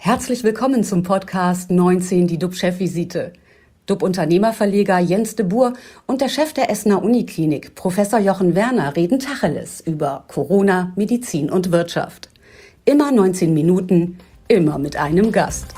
Herzlich willkommen zum Podcast 19, die DUB-Chefvisite. DUB-Unternehmerverleger Jens de Boer und der Chef der Essener Uniklinik, Professor Jochen Werner, reden Tacheles über Corona, Medizin und Wirtschaft. Immer 19 Minuten, immer mit einem Gast.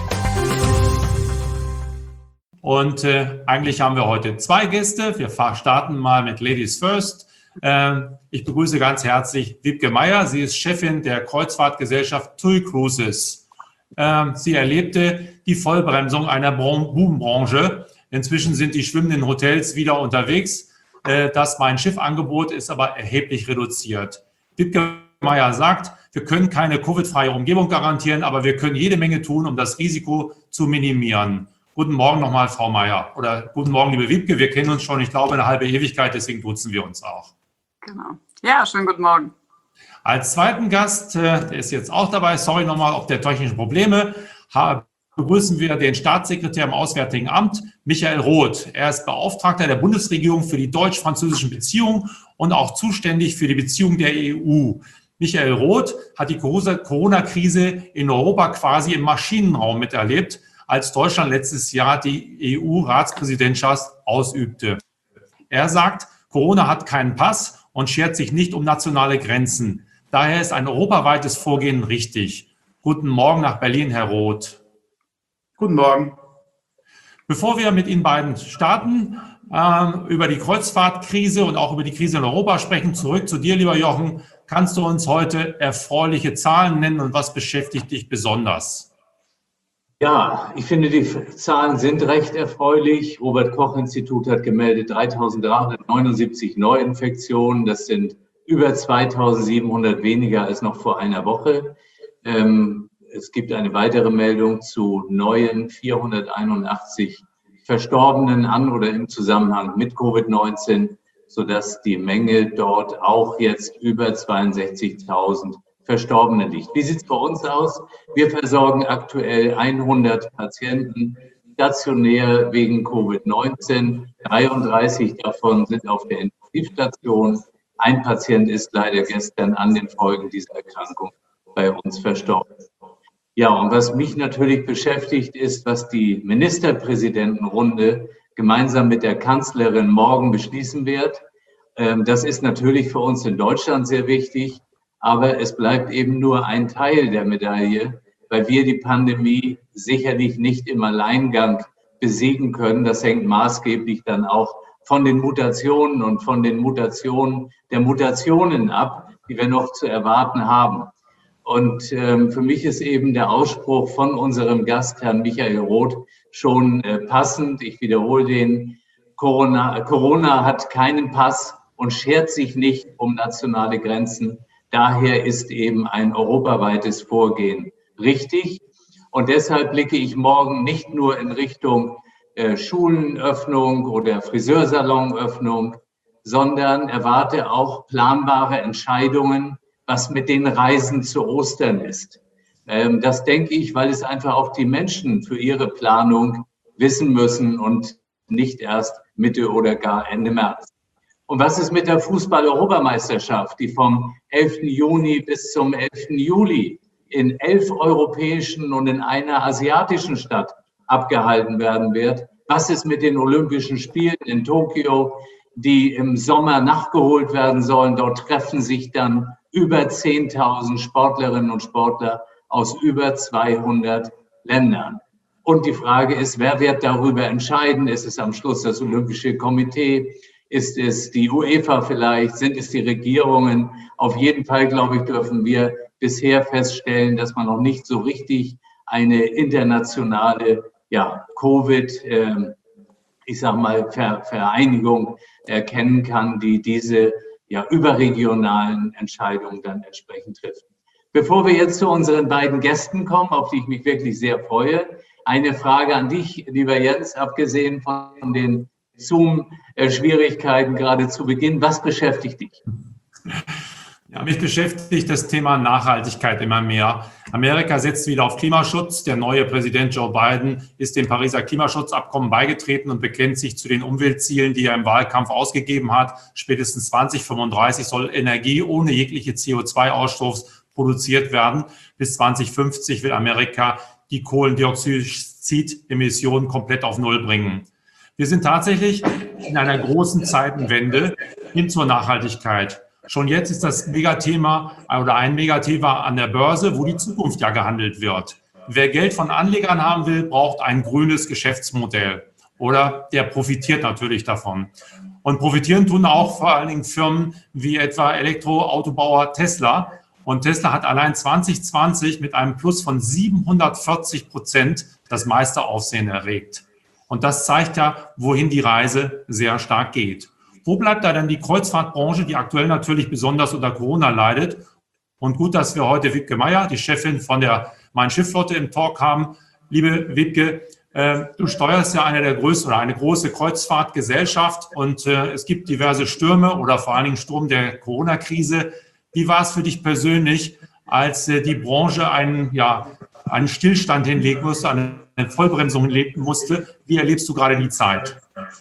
Und eigentlich haben wir heute zwei Gäste. Wir starten mal mit Ladies First. Ich begrüße ganz herzlich Wiebke Meyer. Sie ist Chefin der Kreuzfahrtgesellschaft TUI Cruises. Sie erlebte die Vollbremsung einer Boombranche. Inzwischen sind die schwimmenden Hotels wieder unterwegs. Das Mein-Schiff-Angebot ist aber erheblich reduziert. Wiebke Meyer sagt, wir können keine Covid-freie Umgebung garantieren, aber wir können jede Menge tun, um das Risiko zu minimieren. Guten Morgen nochmal, Frau Meyer. Oder guten Morgen, liebe Wiebke. Wir kennen uns schon, ich glaube, eine halbe Ewigkeit, deswegen duzen wir uns auch. Genau. Ja, schönen guten Morgen. Als zweiten Gast, der ist jetzt auch dabei, sorry nochmal auf der technischen Probleme, begrüßen wir den Staatssekretär im Auswärtigen Amt, Michael Roth. Er ist Beauftragter der Bundesregierung für die deutsch-französischen Beziehungen und auch zuständig für die Beziehungen der EU. Michael Roth hat die Corona-Krise in Europa quasi im Maschinenraum miterlebt, als Deutschland letztes Jahr die EU-Ratspräsidentschaft ausübte. Er sagt, Corona hat keinen Pass und schert sich nicht um nationale Grenzen. Daher ist ein europaweites Vorgehen richtig. Guten Morgen nach Berlin, Herr Roth. Guten Morgen. Bevor wir mit Ihnen beiden starten, über die Kreuzfahrtkrise und auch über die Krise in Europa sprechen, zurück zu dir, lieber Jochen. Kannst du uns heute erfreuliche Zahlen nennen und was beschäftigt dich besonders? Ja, ich finde, die Zahlen sind recht erfreulich. Robert-Koch-Institut hat gemeldet 3.379 Neuinfektionen. Das sind über 2.700 weniger als noch vor einer Woche. Es gibt eine weitere Meldung zu neuen 481 Verstorbenen an oder im Zusammenhang mit Covid-19, sodass die Menge dort auch jetzt über 62.000 Verstorbene liegt. Wie sieht es bei uns aus? Wir versorgen aktuell 100 Patienten stationär wegen Covid-19. 33 davon sind auf der Intensivstation. Ein Patient ist leider gestern an den Folgen dieser Erkrankung bei uns verstorben. Ja, und was mich natürlich beschäftigt, ist, was die Ministerpräsidentenrunde gemeinsam mit der Kanzlerin morgen beschließen wird. Das ist natürlich für uns in Deutschland sehr wichtig. Aber es bleibt eben nur ein Teil der Medaille, weil wir die Pandemie sicherlich nicht im Alleingang besiegen können. Das hängt maßgeblich dann auch von den Mutationen und von den Mutationen der Mutationen ab, die wir noch zu erwarten haben. Und für mich ist eben der Ausspruch von unserem Gast, Herrn Michael Roth, schon passend. Ich wiederhole den. Corona hat keinen Pass und schert sich nicht um nationale Grenzen. Daher ist eben ein europaweites Vorgehen richtig. Und deshalb blicke ich morgen nicht nur in Richtung Schulenöffnung oder Friseursalonöffnung, sondern erwarte auch planbare Entscheidungen, was mit den Reisen zu Ostern ist. Das denke ich, weil es einfach auch die Menschen für ihre Planung wissen müssen und nicht erst Mitte oder gar Ende März. Und was ist mit der Fußball-Europameisterschaft, die vom 11. Juni bis zum 11. Juli in 11 europäischen und in einer asiatischen Stadt abgehalten werden wird? Was ist mit den Olympischen Spielen in Tokio, die im Sommer nachgeholt werden sollen? Dort treffen sich dann über 10.000 Sportlerinnen und Sportler aus über 200 Ländern. Und die Frage ist, wer wird darüber entscheiden? Ist es am Schluss das Olympische Komitee? Ist es die UEFA vielleicht? Sind es die Regierungen? Auf jeden Fall, glaube ich, dürfen wir bisher feststellen, dass man noch nicht so richtig eine internationale Vereinigung erkennen kann, die diese überregionalen Entscheidungen dann entsprechend trifft. Bevor wir jetzt zu unseren beiden Gästen kommen, auf die ich mich wirklich sehr freue, eine Frage an dich, lieber Jens, abgesehen von den Zoom-Schwierigkeiten gerade zu Beginn. Was beschäftigt dich? Ja, mich beschäftigt das Thema Nachhaltigkeit immer mehr. Amerika setzt wieder auf Klimaschutz. Der neue Präsident Joe Biden ist dem Pariser Klimaschutzabkommen beigetreten und bekennt sich zu den Umweltzielen, die er im Wahlkampf ausgegeben hat. Spätestens 2035 soll Energie ohne jegliche CO2-Ausstoß produziert werden. Bis 2050 will Amerika die Kohlendioxidemissionen komplett auf Null bringen. Wir sind tatsächlich in einer großen Zeitenwende hin zur Nachhaltigkeit. Schon jetzt ist das Megathema oder ein Megathema an der Börse, wo die Zukunft ja gehandelt wird. Wer Geld von Anlegern haben will, braucht ein grünes Geschäftsmodell oder der profitiert natürlich davon. Und profitieren tun auch vor allen Dingen Firmen wie etwa Elektroautobauer Tesla. Und Tesla hat allein 2020 mit einem Plus von 740% das meiste Aufsehen erregt. Und das zeigt ja, wohin die Reise sehr stark geht. Wo bleibt da denn die Kreuzfahrtbranche, die aktuell natürlich besonders unter Corona leidet? Und gut, dass wir heute Wiebke Meyer, die Chefin von der Mein-Schiff-Flotte im Talk haben. Liebe Wiebke, du steuerst ja eine große Kreuzfahrtgesellschaft und es gibt diverse Stürme oder vor allen Dingen Sturm der Corona-Krise. Wie war es für dich persönlich, als die Branche einen Stillstand hinlegen musste, eine Vollbremsung hinlegen musste? Wie erlebst du gerade die Zeit?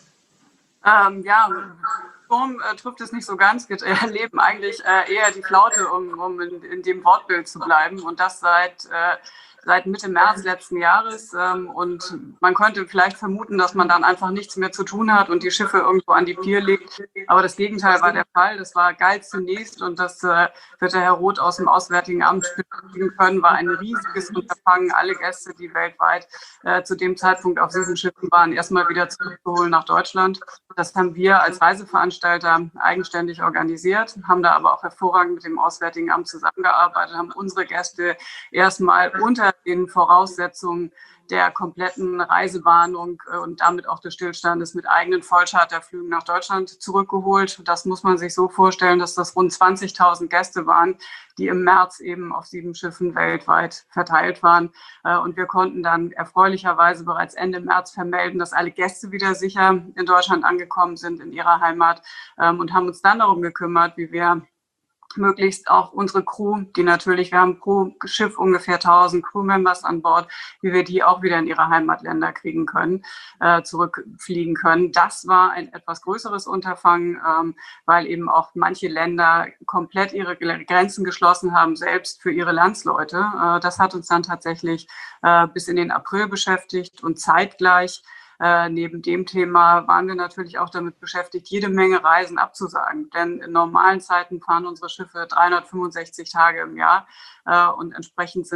Sturm trifft es nicht so ganz. Wir erleben eigentlich eher die Flaute, um in dem Wortbild zu bleiben. Und das seit Mitte März letzten Jahres. Und man könnte vielleicht vermuten, dass man dann einfach nichts mehr zu tun hat und die Schiffe irgendwo an die Pier legt. Aber das Gegenteil war der Fall. Das war galt zunächst und das wird der Herr Roth aus dem Auswärtigen Amt bestätigen können, war ein riesiges Unterfangen. Alle Gäste, die weltweit zu dem Zeitpunkt auf diesen Schiffen waren, erstmal wieder zurückzuholen nach Deutschland. Das haben wir als Reiseveranstalter eigenständig organisiert, haben da aber auch hervorragend mit dem Auswärtigen Amt zusammengearbeitet, haben unsere Gäste erstmal unter den Voraussetzungen der kompletten Reisewarnung und damit auch des Stillstandes mit eigenen Vollcharterflügen nach Deutschland zurückgeholt. Das muss man sich so vorstellen, dass das rund 20.000 Gäste waren, die im März eben auf 7 Schiffen weltweit verteilt waren. Und wir konnten dann erfreulicherweise bereits Ende März vermelden, dass alle Gäste wieder sicher in Deutschland angekommen sind, in ihrer Heimat, und haben uns dann darum gekümmert, wie wir möglichst auch unsere Crew, wir haben pro Schiff ungefähr 1000 Crewmembers an Bord, wie wir die auch wieder in ihre Heimatländer kriegen können, zurückfliegen können. Das war ein etwas größeres Unterfangen, weil eben auch manche Länder komplett ihre Grenzen geschlossen haben, selbst für ihre Landsleute. Das hat uns dann tatsächlich bis in den April beschäftigt und zeitgleich neben dem Thema waren wir natürlich auch damit beschäftigt, jede Menge Reisen abzusagen. Denn in normalen Zeiten fahren unsere Schiffe 365 Tage im Jahr und entsprechend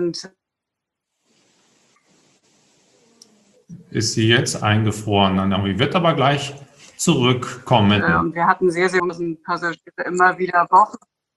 ist sie jetzt eingefroren. Dann wird aber gleich zurückkommen. Und wir hatten sehr Passagiere immer wieder Wochen.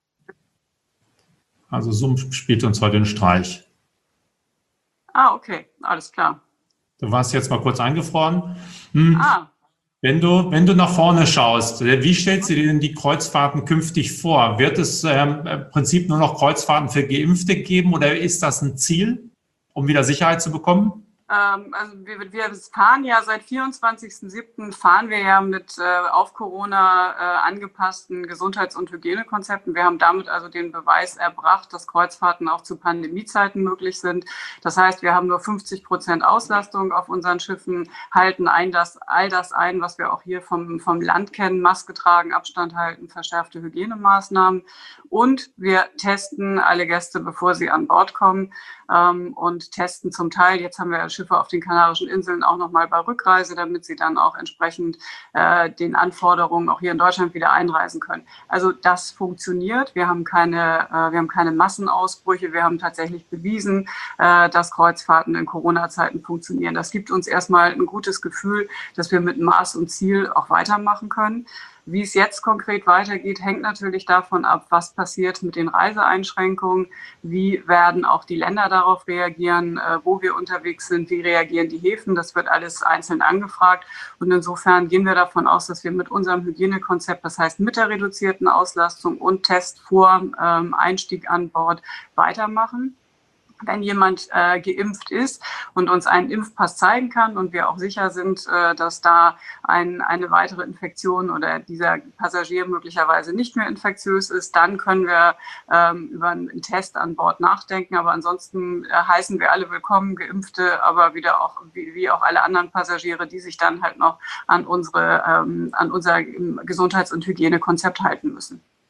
Also Zoom spielt uns heute einen Streich. Okay, alles klar. Du warst jetzt mal kurz eingefroren. Wenn du nach vorne schaust, wie stellst du dir denn die Kreuzfahrten künftig vor? Wird es im Prinzip nur noch Kreuzfahrten für Geimpfte geben oder ist das ein Ziel, um wieder Sicherheit zu bekommen? Also wir fahren ja seit 24.07. fahren wir ja mit auf Corona angepassten Gesundheits- und Hygienekonzepten. Wir haben damit also den Beweis erbracht, dass Kreuzfahrten auch zu Pandemiezeiten möglich sind. Das heißt, wir haben nur 50% Auslastung auf unseren Schiffen, halten all das ein, was wir auch hier vom Land kennen, Maske tragen, Abstand halten, verschärfte Hygienemaßnahmen. Und wir testen alle Gäste, bevor sie an Bord kommen, und testen zum Teil, jetzt haben wir Schiffe auf den Kanarischen Inseln auch nochmal bei Rückreise, damit sie dann auch entsprechend den Anforderungen auch hier in Deutschland wieder einreisen können. Also das funktioniert. Wir haben keine Massenausbrüche. Wir haben tatsächlich bewiesen, dass Kreuzfahrten in Corona-Zeiten funktionieren. Das gibt uns erstmal ein gutes Gefühl, dass wir mit Maß und Ziel auch weitermachen können. Wie es jetzt konkret weitergeht, hängt natürlich davon ab, was passiert mit den Reiseeinschränkungen, wie werden auch die Länder darauf reagieren, wo wir unterwegs sind, wie reagieren die Häfen. Das wird alles einzeln angefragt. Und insofern gehen wir davon aus, dass wir mit unserem Hygienekonzept, das heißt mit der reduzierten Auslastung und Test vor Einstieg an Bord, weitermachen. Wenn jemand geimpft ist und uns einen Impfpass zeigen kann und wir auch sicher sind, dass da eine weitere Infektion oder dieser Passagier möglicherweise nicht mehr infektiös ist, dann können wir über einen Test an Bord nachdenken. Aber ansonsten heißen wir alle willkommen, Geimpfte, aber wieder auch wie auch alle anderen Passagiere, die sich dann halt noch an unser Gesundheits- und Hygienekonzept halten müssen.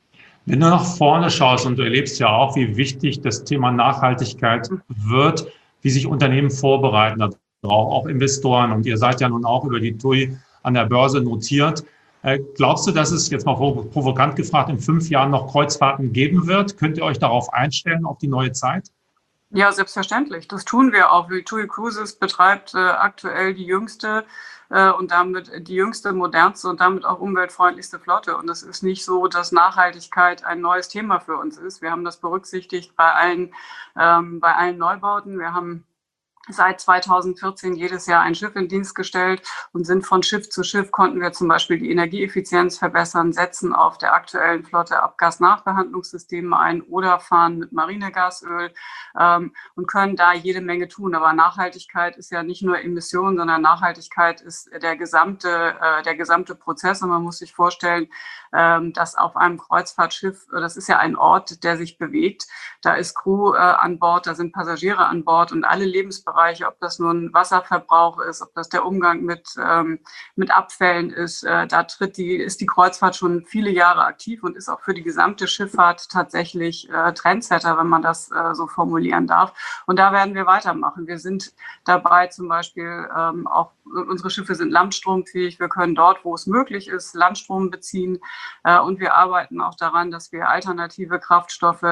Wenn du nach vorne schaust und du erlebst ja auch, wie wichtig das Thema Nachhaltigkeit wird, wie sich Unternehmen vorbereiten darauf, auch Investoren. Und ihr seid ja nun auch über die TUI an der Börse notiert. Glaubst du, dass es, jetzt mal provokant gefragt, in 5 Jahren noch Kreuzfahrten geben wird? Könnt ihr euch darauf einstellen, auf die neue Zeit? Ja, selbstverständlich. Das tun wir auch. Die TUI Cruises betreibt aktuell die jüngste und damit die jüngste, modernste und damit auch umweltfreundlichste Flotte. Und es ist nicht so, dass Nachhaltigkeit ein neues Thema für uns ist. Wir haben das berücksichtigt bei allen Neubauten. Wir haben seit 2014 jedes Jahr ein Schiff in Dienst gestellt und sind von Schiff zu Schiff, konnten wir zum Beispiel die Energieeffizienz verbessern, setzen auf der aktuellen Flotte Abgasnachbehandlungssysteme ein oder fahren mit Marinegasöl und können da jede Menge tun. Aber Nachhaltigkeit ist ja nicht nur Emissionen, sondern Nachhaltigkeit ist der gesamte Prozess. Und man muss sich vorstellen, dass auf einem Kreuzfahrtschiff, das ist ja ein Ort, der sich bewegt, da ist Crew an Bord, da sind Passagiere an Bord und alle Lebensbereiche, ob das nun Wasserverbrauch ist, ob das der Umgang mit Abfällen ist, ist die Kreuzfahrt schon viele Jahre aktiv und ist auch für die gesamte Schifffahrt tatsächlich Trendsetter, wenn man das so formulieren darf. Und da werden wir weitermachen. Wir sind dabei zum Beispiel auch, unsere Schiffe sind landstromfähig. Wir können dort, wo es möglich ist, Landstrom beziehen. Und wir arbeiten auch daran, dass wir alternative Kraftstoffe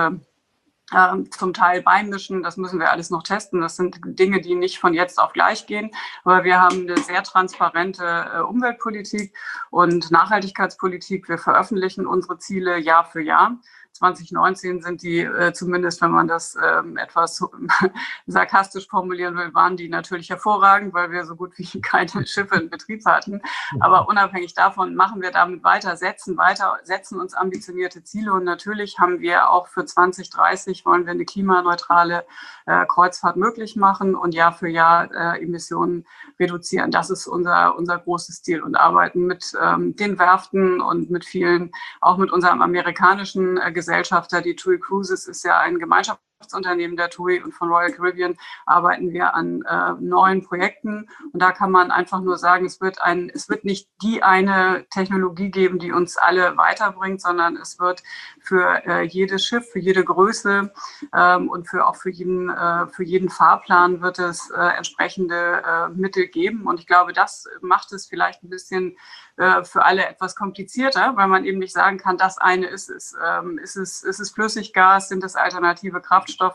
zum Teil beimischen. Das müssen wir alles noch testen. Das sind Dinge, die nicht von jetzt auf gleich gehen. Aber wir haben eine sehr transparente Umweltpolitik und Nachhaltigkeitspolitik. Wir veröffentlichen unsere Ziele Jahr für Jahr. 2019 sind die, zumindest wenn man das etwas sarkastisch formulieren will, waren die natürlich hervorragend, weil wir so gut wie keine Schiffe in Betrieb hatten. Aber unabhängig davon machen wir damit weiter, setzen uns ambitionierte Ziele. Und natürlich haben wir auch für 2030 wollen wir eine klimaneutrale Kreuzfahrt möglich machen und Jahr für Jahr Emissionen reduzieren. Das ist unser großes Ziel und arbeiten mit den Werften und mit vielen, auch mit unserem amerikanischen Gesellschafter. Die TUI Cruises ist ja ein Gemeinschaftsunternehmen der TUI und von Royal Caribbean arbeiten wir an neuen Projekten. Und da kann man einfach nur sagen, es wird nicht die eine Technologie geben, die uns alle weiterbringt, sondern es wird für jedes Schiff, für jede Größe und für jeden Fahrplan wird es entsprechende Mittel geben. Und ich glaube, das macht es vielleicht ein bisschen für alle etwas komplizierter, weil man eben nicht sagen kann, das eine ist es. Ist es Flüssiggas, sind es alternative Kraftstoffe,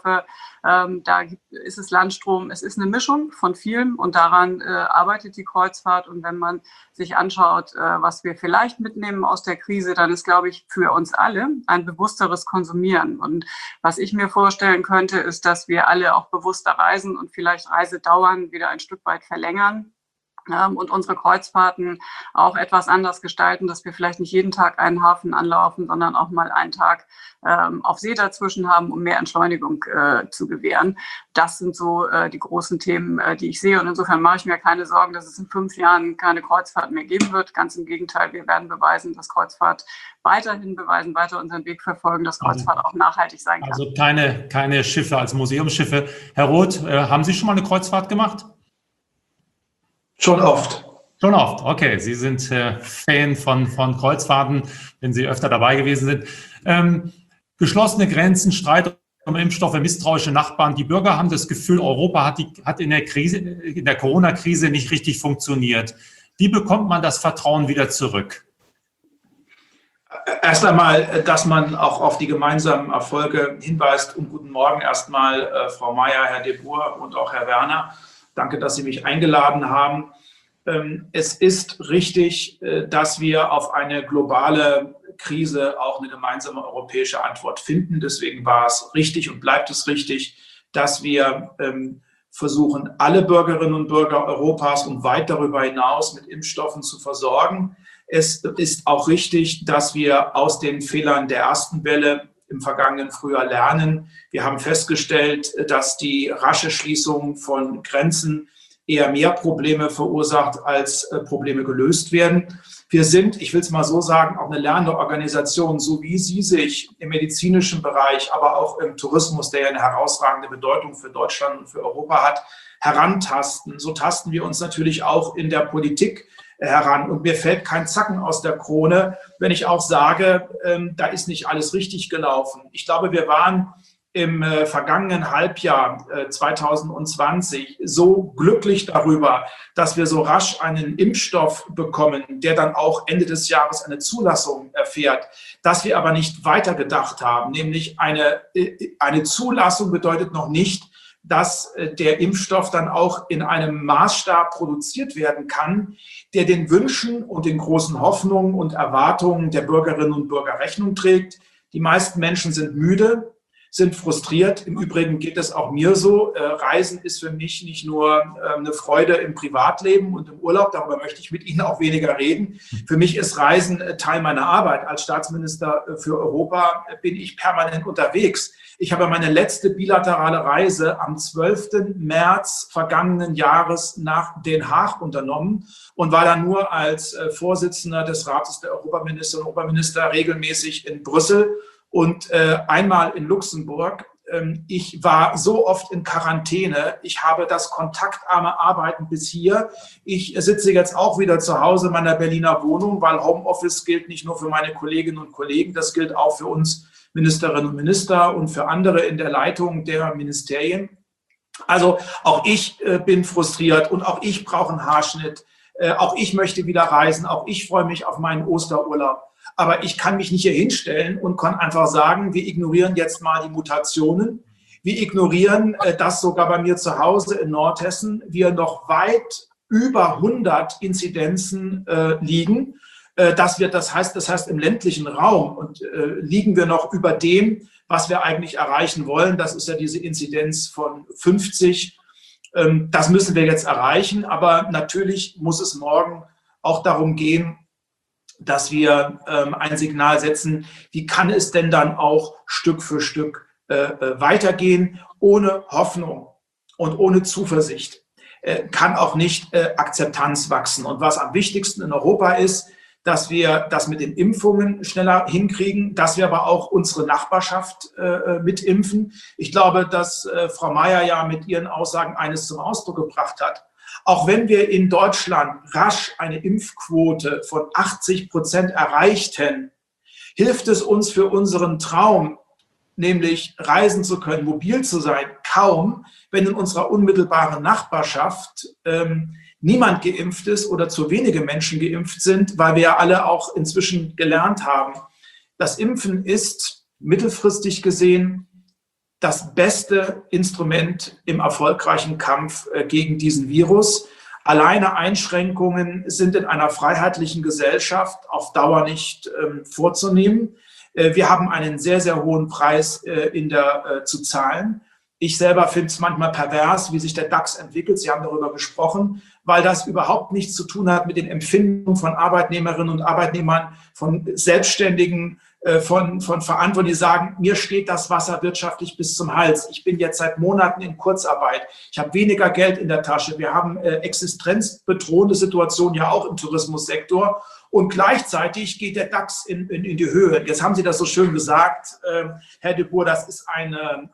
ist es Landstrom, es ist eine Mischung von vielem und daran arbeitet die Kreuzfahrt. Und wenn man sich anschaut, was wir vielleicht mitnehmen aus der Krise, dann ist, glaube ich, für uns alle ein bewussteres Konsumieren. Und was ich mir vorstellen könnte, ist, dass wir alle auch bewusster reisen und vielleicht Reisedauern wieder ein Stück weit verlängern. Und unsere Kreuzfahrten auch etwas anders gestalten, dass wir vielleicht nicht jeden Tag einen Hafen anlaufen, sondern auch mal einen Tag auf See dazwischen haben, um mehr Entschleunigung zu gewähren. Das sind so die großen Themen, die ich sehe. Und insofern mache ich mir keine Sorgen, dass es in 5 Jahren keine Kreuzfahrt mehr geben wird. Ganz im Gegenteil, wir werden beweisen, dass Kreuzfahrt weiter unseren Weg verfolgen, dass Kreuzfahrt auch nachhaltig sein kann. Also keine Schiffe als Museumsschiffe. Herr Roth, haben Sie schon mal eine Kreuzfahrt gemacht? Schon oft. Schon oft, okay. Sie sind Fan von Kreuzfahrten, wenn Sie öfter dabei gewesen sind. Geschlossene Grenzen, Streit um Impfstoffe, misstrauische Nachbarn. Die Bürger haben das Gefühl, Europa hat in der Corona-Krise nicht richtig funktioniert. Wie bekommt man das Vertrauen wieder zurück? Erst einmal, dass man auch auf die gemeinsamen Erfolge hinweist. Und guten Morgen erstmal, Frau Mayer, Herr de Boer und auch Herr Werner. Danke, dass Sie mich eingeladen haben. Es ist richtig, dass wir auf eine globale Krise auch eine gemeinsame europäische Antwort finden. Deswegen war es richtig und bleibt es richtig, dass wir versuchen, alle Bürgerinnen und Bürger Europas und weit darüber hinaus mit Impfstoffen zu versorgen. Es ist auch richtig, dass wir aus den Fehlern der ersten Welle im vergangenen Frühjahr lernen. Wir haben festgestellt, dass die rasche Schließung von Grenzen eher mehr Probleme verursacht, als Probleme gelöst werden. Wir sind, ich will es mal so sagen, auch eine lernende Organisation, so wie Sie sich im medizinischen Bereich, aber auch im Tourismus, der ja eine herausragende Bedeutung für Deutschland und für Europa hat, herantasten. So tasten wir uns natürlich auch in der Politik heran. Und mir fällt kein Zacken aus der Krone, wenn ich auch sage, da ist nicht alles richtig gelaufen. Ich glaube, wir waren im vergangenen Halbjahr 2020 so glücklich darüber, dass wir so rasch einen Impfstoff bekommen, der dann auch Ende des Jahres eine Zulassung erfährt, dass wir aber nicht weitergedacht haben. Nämlich eine Zulassung bedeutet noch nicht, dass der Impfstoff dann auch in einem Maßstab produziert werden kann, der den Wünschen und den großen Hoffnungen und Erwartungen der Bürgerinnen und Bürger Rechnung trägt. Die meisten Menschen sind müde, sind frustriert. Im Übrigen geht es auch mir so. Reisen ist für mich nicht nur eine Freude im Privatleben und im Urlaub, darüber möchte ich mit Ihnen auch weniger reden. Für mich ist Reisen Teil meiner Arbeit. Als Staatsminister für Europa bin ich permanent unterwegs. Ich habe meine letzte bilaterale Reise am 12. März vergangenen Jahres nach Den Haag unternommen und war dann nur als Vorsitzender des Rates der Europaministerinnen und Europaminister regelmäßig in Brüssel und einmal in Luxemburg. Ich war so oft in Quarantäne. Ich habe das kontaktarme Arbeiten bis hier. Ich sitze jetzt auch wieder zu Hause in meiner Berliner Wohnung, weil Homeoffice gilt nicht nur für meine Kolleginnen und Kollegen, das gilt auch für uns Ministerinnen und Minister und für andere in der Leitung der Ministerien. Also auch ich bin frustriert und auch ich brauche einen Haarschnitt. Auch ich möchte wieder reisen. Auch ich freue mich auf meinen Osterurlaub. Aber ich kann mich nicht hier hinstellen und kann einfach sagen, wir ignorieren jetzt mal die Mutationen. Wir ignorieren, dass sogar bei mir zu Hause in Nordhessen wir noch weit über 100 Inzidenzen liegen. Das heißt im ländlichen Raum und liegen wir noch über dem, was wir eigentlich erreichen wollen. Das ist ja diese Inzidenz von 50. Das müssen wir jetzt erreichen. Aber natürlich muss es morgen auch darum gehen, dass wir ein Signal setzen, wie kann es denn dann auch Stück für Stück weitergehen. Ohne Hoffnung und ohne Zuversicht kann auch nicht Akzeptanz wachsen. Und was am wichtigsten in Europa ist, dass wir das mit den Impfungen schneller hinkriegen, dass wir aber auch unsere Nachbarschaft mitimpfen. Ich glaube, dass Frau Mayer ja mit ihren Aussagen eines zum Ausdruck gebracht hat. Auch wenn wir in Deutschland rasch eine Impfquote von 80% erreichten, hilft es uns für unseren Traum, nämlich reisen zu können, mobil zu sein, kaum, wenn in unserer unmittelbaren Nachbarschaft niemand geimpft ist oder zu wenige Menschen geimpft sind, weil wir ja alle auch inzwischen gelernt haben. Das Impfen ist mittelfristig gesehen das beste Instrument im erfolgreichen Kampf gegen diesen Virus. Alleine Einschränkungen sind in einer freiheitlichen Gesellschaft auf Dauer nicht vorzunehmen. Wir haben einen sehr, sehr hohen Preis zu zahlen. Ich selber finde es manchmal pervers, wie sich der DAX entwickelt. Sie haben darüber gesprochen, weil das überhaupt nichts zu tun hat mit den Empfindungen von Arbeitnehmerinnen und Arbeitnehmern, von Selbstständigen, von Verantwortlichen, die sagen, mir steht das Wasser wirtschaftlich bis zum Hals. Ich bin jetzt seit Monaten in Kurzarbeit. Ich habe weniger Geld in der Tasche. Wir haben existenzbedrohende Situationen ja auch im Tourismussektor. Und gleichzeitig geht der DAX in die Höhe. Jetzt haben Sie das so schön gesagt, Herr de Boer, das ist eine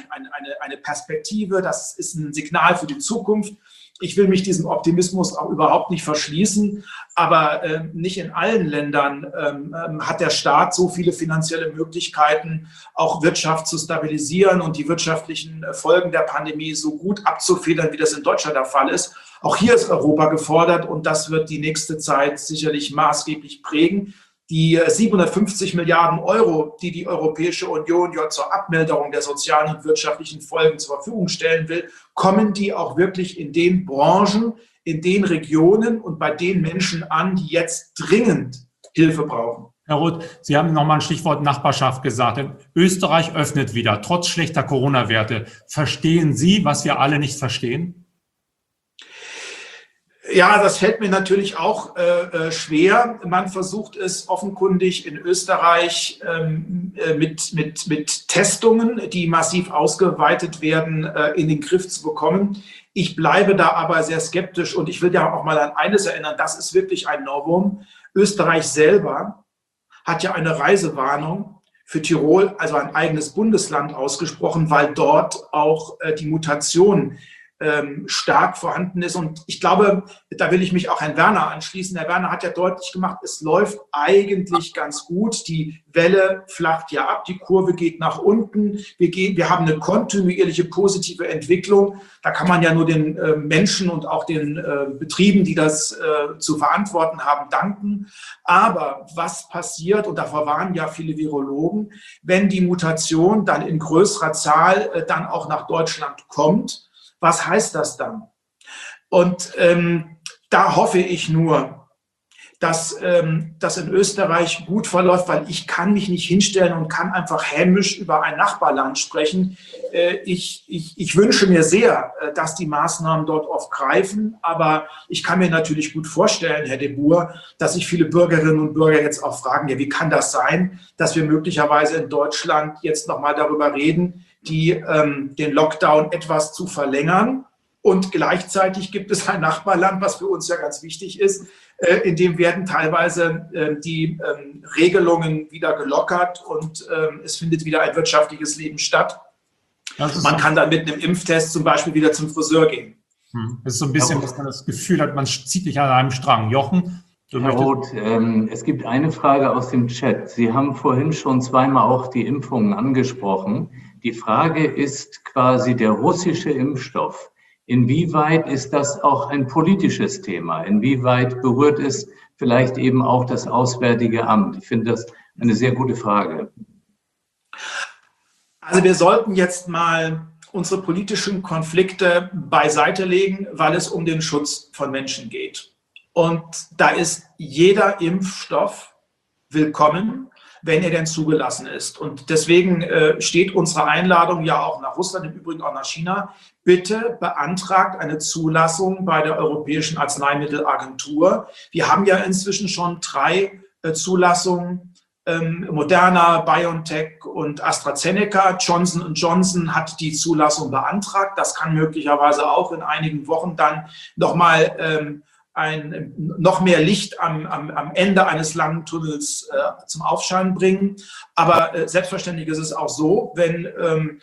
Perspektive, das ist ein Signal für die Zukunft. Ich will mich diesem Optimismus auch überhaupt nicht verschließen, aber nicht in allen Ländern hat der Staat so viele finanzielle Möglichkeiten, auch Wirtschaft zu stabilisieren und die wirtschaftlichen Folgen der Pandemie so gut abzufedern, wie das in Deutschland der Fall ist. Auch hier ist Europa gefordert und das wird die nächste Zeit sicherlich maßgeblich prägen. Die 750 Milliarden Euro, die die Europäische Union ja zur Abmilderung der sozialen und wirtschaftlichen Folgen zur Verfügung stellen will, kommen die auch wirklich in den Branchen, in den Regionen und bei den Menschen an, die jetzt dringend Hilfe brauchen. Herr Roth, Sie haben nochmal ein Stichwort Nachbarschaft gesagt. Österreich öffnet wieder, trotz schlechter Corona-Werte. Verstehen Sie, was wir alle nicht verstehen? Ja, das fällt mir natürlich auch schwer. Man versucht es offenkundig in Österreich mit Testungen, die massiv ausgeweitet werden, in den Griff zu bekommen. Ich bleibe da aber sehr skeptisch und ich will ja auch mal an eines erinnern, das ist wirklich ein Novum. Österreich selber hat ja eine Reisewarnung für Tirol, also ein eigenes Bundesland, ausgesprochen, weil dort auch die Mutation stark vorhanden ist. Und ich glaube, da will ich mich auch Herrn Werner anschließen. Herr Werner hat ja deutlich gemacht, es läuft eigentlich ganz gut. Die Welle flacht ja ab, die Kurve geht nach unten. Wir haben eine kontinuierliche positive Entwicklung. Da kann man ja nur den Menschen und auch den Betrieben, die das zu verantworten haben, danken. Aber was passiert, und davor warnen ja viele Virologen, wenn die Mutation dann in größerer Zahl dann auch nach Deutschland kommt? Was heißt das dann? Und da hoffe ich nur, dass das in Österreich gut verläuft, weil ich kann mich nicht hinstellen und kann einfach hämisch über ein Nachbarland sprechen. Ich wünsche mir sehr, dass die Maßnahmen dort oft greifen, aber ich kann mir natürlich gut vorstellen, Herr de Boer, dass sich viele Bürgerinnen und Bürger jetzt auch fragen, ja, wie kann das sein, dass wir möglicherweise in Deutschland jetzt nochmal darüber reden, den Lockdown etwas zu verlängern. Und gleichzeitig gibt es ein Nachbarland, was für uns ja ganz wichtig ist, in dem werden teilweise die Regelungen wieder gelockert und es findet wieder ein wirtschaftliches Leben statt. Man kann dann mit einem Impftest zum Beispiel wieder zum Friseur gehen. Das ist so ein bisschen, dass man das Gefühl hat, man zieht sich an einem Strang. Jochen? Herr Roth, es gibt eine Frage aus dem Chat. Sie haben vorhin schon zweimal auch die Impfungen angesprochen. Die Frage ist quasi der russische Impfstoff. Inwieweit ist das auch ein politisches Thema? Inwieweit berührt es vielleicht eben auch das Auswärtige Amt? Ich finde das eine sehr gute Frage. Also wir sollten jetzt mal unsere politischen Konflikte beiseite legen, weil es um den Schutz von Menschen geht. Und da ist jeder Impfstoff willkommen, wenn er denn zugelassen ist. Und deswegen steht unsere Einladung ja auch nach Russland, im Übrigen auch nach China. Bitte beantragt eine Zulassung bei der Europäischen Arzneimittelagentur. Wir haben ja inzwischen schon 3 Zulassungen, Moderna, BioNTech und AstraZeneca. Johnson & Johnson hat die Zulassung beantragt. Das kann möglicherweise auch in einigen Wochen dann nochmal noch mehr Licht am Ende eines langen Tunnels zum Aufschein bringen. Aber selbstverständlich ist es auch so, wenn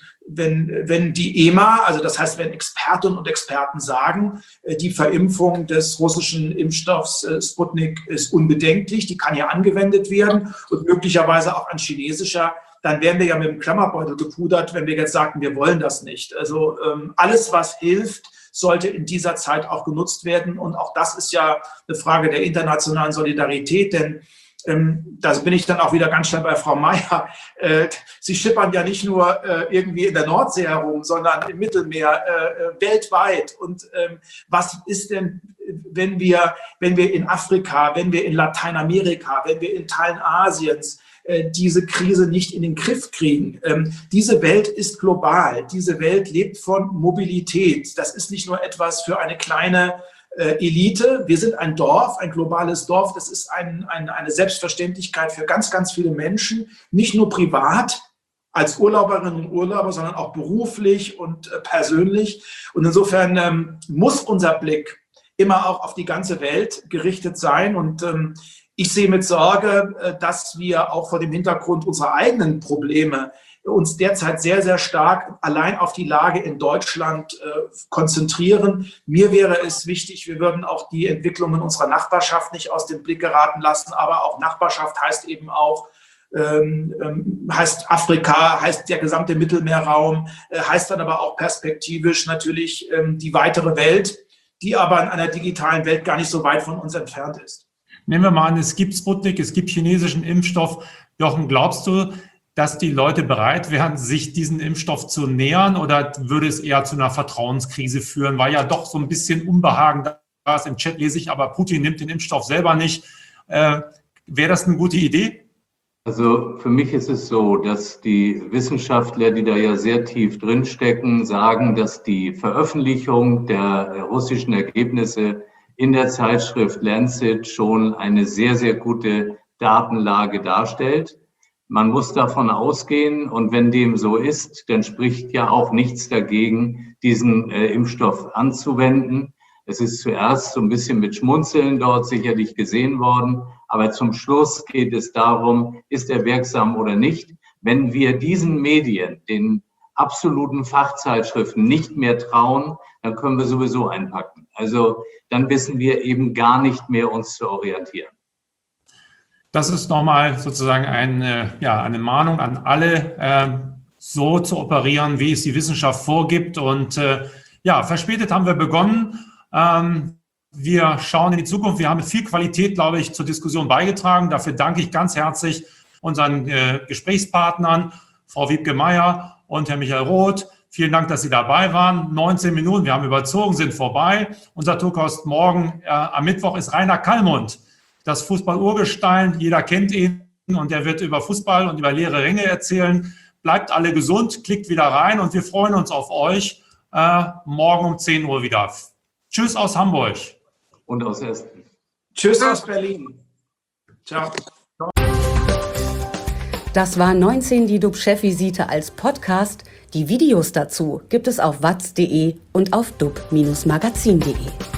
die EMA, also das heißt, wenn Expertinnen und Experten sagen, die Verimpfung des russischen Impfstoffs Sputnik ist unbedenklich, die kann ja angewendet werden und möglicherweise auch ein chinesischer, dann wären wir ja mit dem Klammerbeutel gepudert, wenn wir jetzt sagten, wir wollen das nicht. Also alles, was hilft, sollte in dieser Zeit auch genutzt werden. Und auch das ist ja eine Frage der internationalen Solidarität, denn da bin ich dann auch wieder ganz schnell bei Frau Mayer. Sie schippern ja nicht nur irgendwie in der Nordsee herum, sondern im Mittelmeer weltweit. Und was ist denn, wenn wir in Afrika, wenn wir in Lateinamerika, wenn wir in Teilen Asiens diese Krise nicht in den Griff kriegen? Diese Welt ist global. Diese Welt lebt von Mobilität. Das ist nicht nur etwas für eine kleine Elite. Wir sind ein Dorf, ein globales Dorf. Das ist eine Selbstverständlichkeit für ganz, ganz viele Menschen. Nicht nur privat als Urlauberinnen und Urlauber, sondern auch beruflich und persönlich. Und insofern muss unser Blick immer auch auf die ganze Welt gerichtet sein. Und ich sehe mit Sorge, dass wir auch vor dem Hintergrund unserer eigenen Probleme uns derzeit sehr, sehr stark allein auf die Lage in Deutschland konzentrieren. Mir wäre es wichtig, wir würden auch die Entwicklungen unserer Nachbarschaft nicht aus dem Blick geraten lassen, aber auch Nachbarschaft heißt eben auch, heißt Afrika, heißt der gesamte Mittelmeerraum, heißt dann aber auch perspektivisch natürlich die weitere Welt, die aber in einer digitalen Welt gar nicht so weit von uns entfernt ist. Nehmen wir mal an, es gibt Sputnik, es gibt chinesischen Impfstoff. Jochen, glaubst du, dass die Leute bereit wären, sich diesen Impfstoff zu nähern, oder würde es eher zu einer Vertrauenskrise führen, weil ja doch so ein bisschen Unbehagen da ist? Im Chat lese ich, aber Putin nimmt den Impfstoff selber nicht. Wäre das eine gute Idee? Also für mich ist es so, dass die Wissenschaftler, die da ja sehr tief drinstecken, sagen, dass die Veröffentlichung der russischen Ergebnisse in der Zeitschrift Lancet schon eine sehr, sehr gute Datenlage darstellt. Man muss davon ausgehen, und wenn dem so ist, dann spricht ja auch nichts dagegen, diesen Impfstoff anzuwenden. Es ist zuerst so ein bisschen mit Schmunzeln dort sicherlich gesehen worden, aber zum Schluss geht es darum, ist er wirksam oder nicht. Wenn wir diesen Medien, den absoluten Fachzeitschriften nicht mehr trauen, dann können wir sowieso einpacken. Also dann wissen wir eben gar nicht mehr, uns zu orientieren. Das ist nochmal sozusagen eine Mahnung an alle, so zu operieren, wie es die Wissenschaft vorgibt. Und verspätet haben wir begonnen. Wir schauen in die Zukunft. Wir haben mit viel Qualität, glaube ich, zur Diskussion beigetragen. Dafür danke ich ganz herzlich unseren Gesprächspartnern, Frau Wiebke-Meyer und Herr Michael Roth. Vielen Dank, dass Sie dabei waren. 19 Minuten, wir haben überzogen, sind vorbei. Unser Talkhost morgen am Mittwoch ist Rainer Kallmund, das Fußball-Urgestein. Jeder kennt ihn und er wird über Fußball und über leere Ränge erzählen. Bleibt alle gesund, klickt wieder rein und wir freuen uns auf euch morgen um 10 Uhr wieder. Tschüss aus Hamburg. Und aus Essen. Tschüss aus Berlin. Ciao. Das war 19 die DUB-Chefvisite als Podcast. Die Videos dazu gibt es auf watz.de und auf dub-magazin.de.